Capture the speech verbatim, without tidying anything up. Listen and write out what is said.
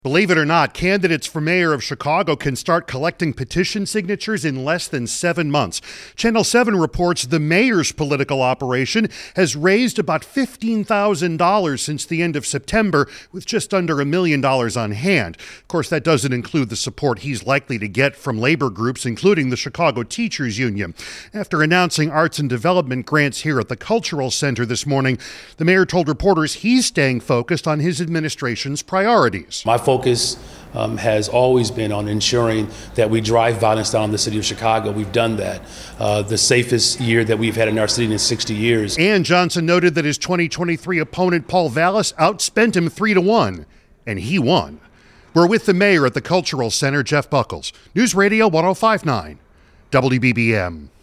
Believe it or not, candidates for mayor of Chicago can start collecting petition signatures in less than seven months. Channel seven reports the mayor's political operation has raised about fifteen thousand dollars since the end of September, with just under a million dollars on hand. Of course, that doesn't include the support he's likely to get from labor groups, including the Chicago Teachers Union. After announcing arts and development grants here at the Cultural Center this morning, the mayor told reporters he's staying focused on his administration's priorities. My focus um, has always been on ensuring that we drive violence down in the city of Chicago. We've done that. Uh, the safest year that we've had in our city in sixty years. And Johnson noted that his twenty twenty-three opponent, Paul Vallas, outspent him three to one, and he won. We're with the mayor at the Cultural Center, Jeff Buckles. News Radio one oh five point nine, W B B M.